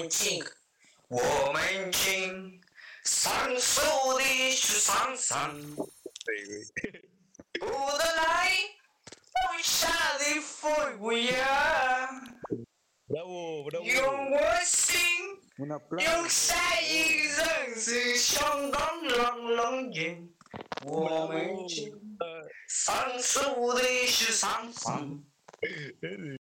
我们请上手的去上山，不得来往下的飞呀，用我心。用下一人是相当狼烟，我们请上手的去上山。